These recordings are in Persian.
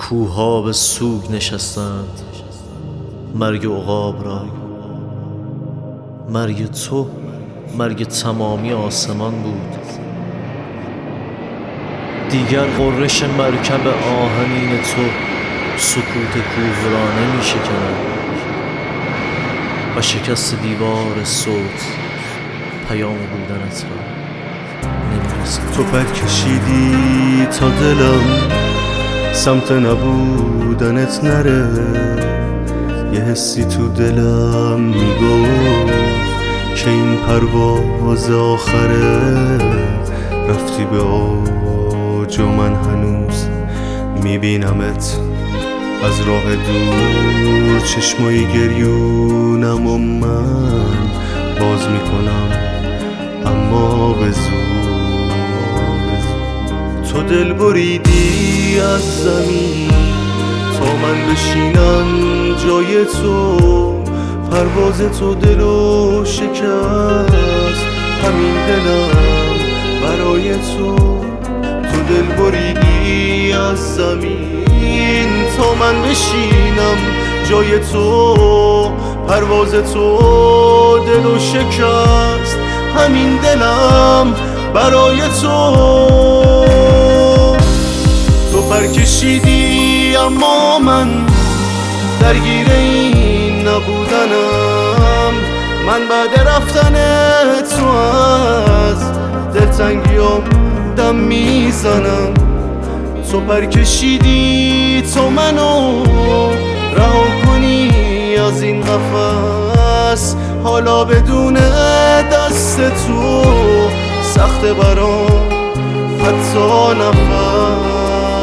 کوها به سوگ نشستند مرگ عقاب را. مرگ تو مرگ تمامی آسمان بود. دیگر غرش مرکب آهنین تو سکوت کوه را نمی شکند و شکست دیوار صوت پیام بودنت را نمی رسد. تو پر کشیدی تا دلم سمت نبودنت نره. یه حسی تو دلم میگفت که این پرواز آخره. رفتی به اوج و من هنوز میبینمت از راه دور. چشمای گریونم و من باز میکنم اما به زور. تو دل بریدی از زمین تا من بشینم جای تو. پرواز تو دلو شکست همین دلم برای تو. تو دل بریدی از زمین تا من بشینم جای تو. پرواز تو دلو شکست همین دلم برای تو. تو پر کشیدی اما من درگیر این نبودنم. من بعد رفتن تو از دلتنگیام دم میزنم. تو پر کشیدی تو منو رها کنی از این قفس. حالا بدون دست تو سخته برام حتی نفس.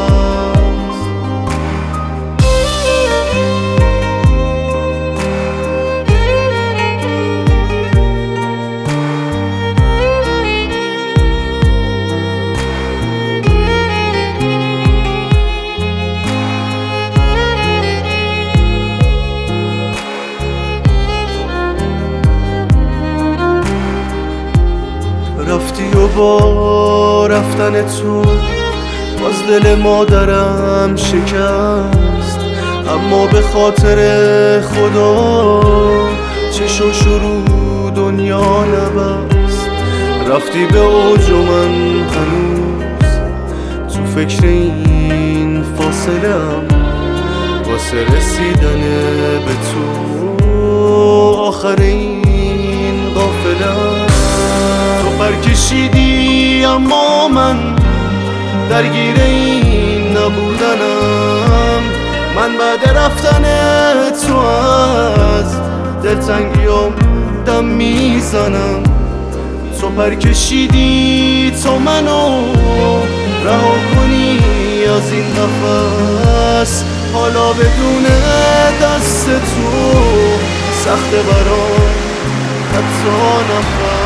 رفتی و با رفتن تو باز دل مادرم شکست. اما به خاطر خدا چشو شروع دنیا نبست. رفتی به اوج و من هنوز تو فکر این فاصله‌ام واسه رسیدن به تو آخر این قافله‌ام. پر کشیدی اما من درگیر این نبودنم. من بعد رفتن تو از دلتنگیام دم میزنم. تو پر کشیدی تو منو رها کنی از این قفس. حالا بدون دست تو سخته برام حتی نفس.